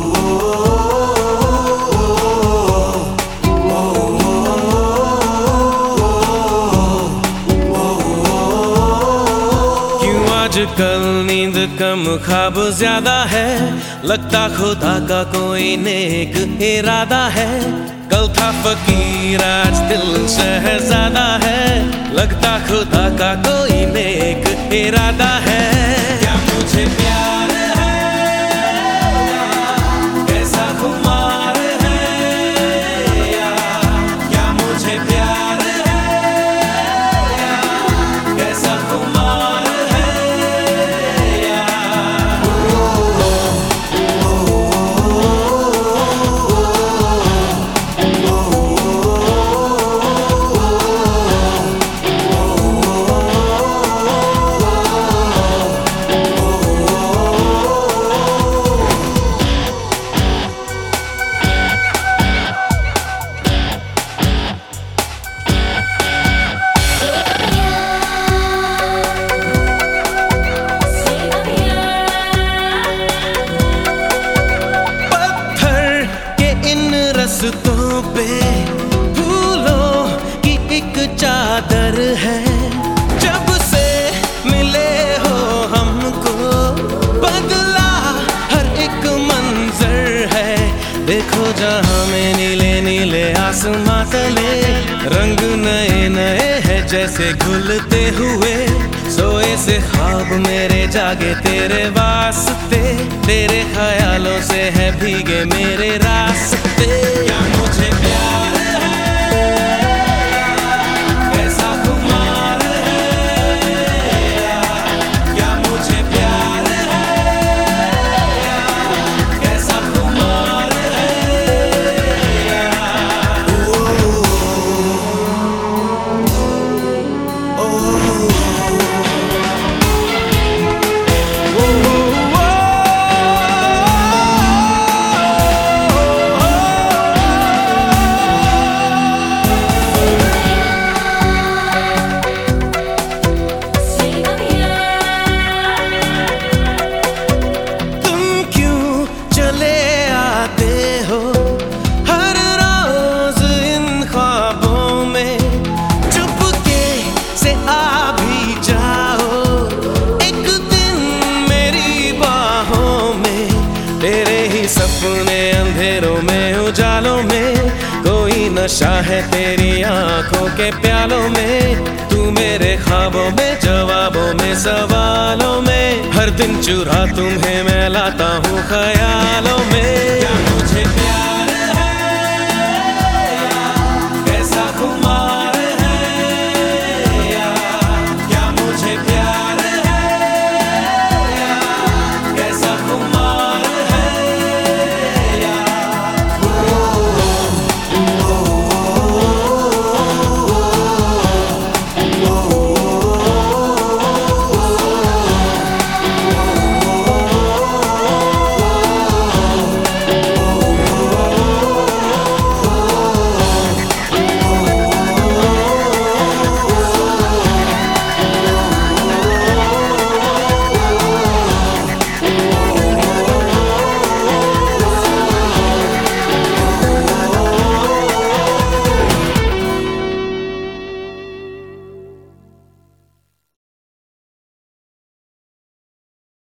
आजकल नींद कम ख्वाब ज्यादा है, लगता खुदा का कोई नेक इरादा है। कल था फकीर आज दिल शहजादा है, लगता खुदा का कोई नेक इरादा है। क्या मुझे प्यार है कैसा खुमार है या क्या मुझे प्यार है कैसा खुमार है। रस्तों पे फूलों की एक चादर है, जब से मिले हो हमको बदला हर एक मंजर है। देखो जहां में नीले नीले आसमां तले रंग नए नए हैं जैसे घुलते हुए। सोए से ख्वाब मेरे जागे तेरे वास्ते, तेरे ख्यालों से है भीगे मेरे रास्ते। क्या मुझे प्यार है कैसा खुमार है क्या मुझे प्यार है कैसा खुमार है। सपने अंधेरों में उजालों में कोई नशा है तेरी आंखों के प्यालों में। तू मेरे ख्वाबों में जवाबों में सवालों में, हर दिन चुरा तुम्हें मैं लाता हूँ ख्यालों